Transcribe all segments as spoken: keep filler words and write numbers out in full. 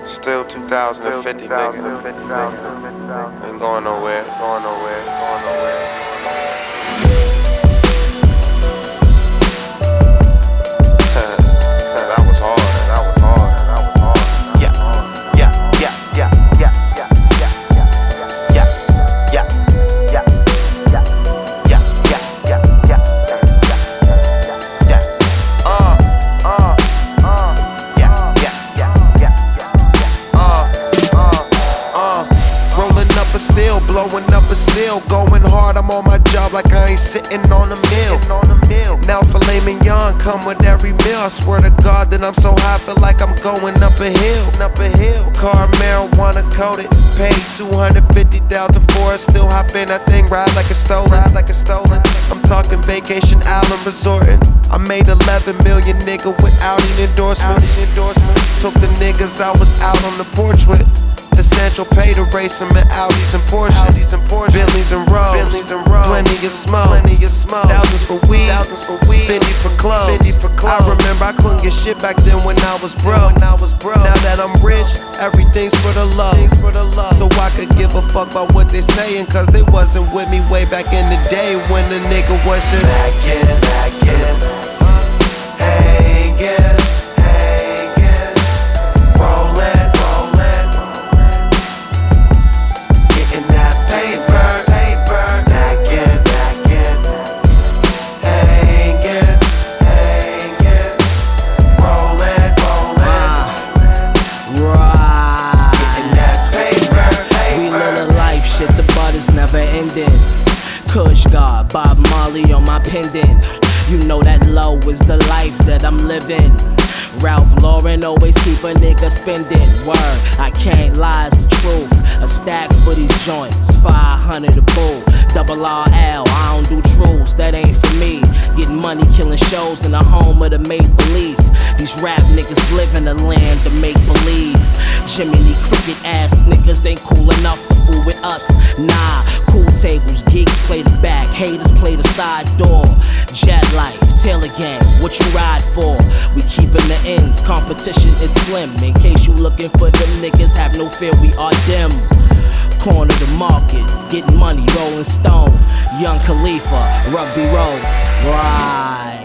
Still two thousand fifty, nigga. Ain't going nowhere, going nowhere, going nowhere. That was hard, that was hard, that was hard. Yeah, yeah, yeah, yeah, yeah, yeah, yeah, yeah, yeah, yeah, yeah, yeah, yeah, yeah, yeah, yeah, uh, uh, uh, yeah, yeah, yeah, yeah, yeah, uh, uh, uh, rolling up a seal, blowing up a steel, going hard, I'm on my job like I ain't sitting on a meal. Now filet mignon come with every meal. I swear to God that I'm so high, feel like I'm going up a hill. Up a hill. Car marijuana coated, paid two hundred fifty thousand for it. Still hop in that thing, ride like a stolen. Ride like a stolen. I'm talking vacation island resorting. I made eleven million, nigga, with Audi endorsements. Took the niggas I was out on the porch with to Central Pay to race them in Audis and Porsches, Audis and Porsches. Bentleys and Rolls, Bentleys and Rolls. Plenty of smoke, plenty of smoke. Thousands for weed, thousands for weed. Fendi for clothes, Fendi for clothes. I remember I couldn't get shit back then when I was broke. When I was broke. Now that I'm rich, everything's for the love. For the love. So I could give a fuck about what they saying, cause they wasn't with me way back in the day when the nigga was just hanging, hanging, hanging. Kush God, Bob Marley on my pendant. You know that low is the life that I'm living. Ralph Lauren always keep a nigga spending. Word, I can't lie, it's the truth. A stack for these joints, five hundred a bull. Double R L, I don't do truths, that ain't for me. Getting money, killing shows in the home of the make-believe. These rap niggas live in the land of make-believe. Jiminy Cricket ass niggas ain't cool enough to fool with us. Nah, cool tables, geeks play the back, haters play the side door. Jet life, Taylor gang, what you ride for? We keepin' the ends, competition is slim. In case you looking for them niggas, have no fear, we are them. Corner the market, getting money, rolling stone. Young Khalifa, Rugby Roads, right.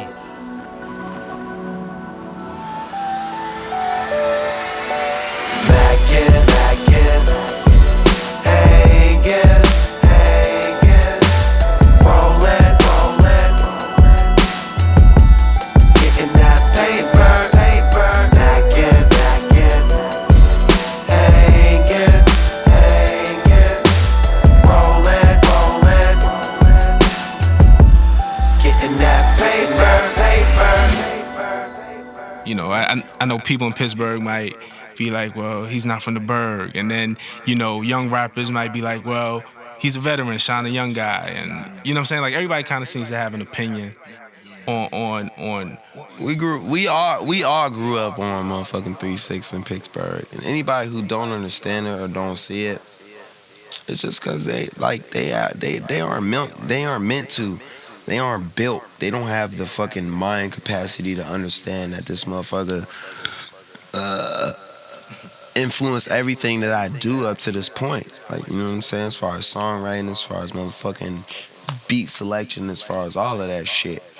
You know, I I know people in Pittsburgh might be like, well, he's not from the burg. And then, you know, young rappers might be like, well, he's a veteran, Sean, a young guy. And, you know what I'm saying? Like, everybody kind of seems to have an opinion on, on, on. We grew, we all, we all grew up on motherfucking three six in Pittsburgh. And anybody who don't understand it or don't see it, it's just because they, like, they, they, they aren't meant, they aren't meant to. They aren't built. They don't have the fucking mind capacity to understand that this motherfucker uh, influenced everything that I do up to this point. Like, you know what I'm saying? As far as songwriting, as far as motherfucking beat selection, as far as all of that shit.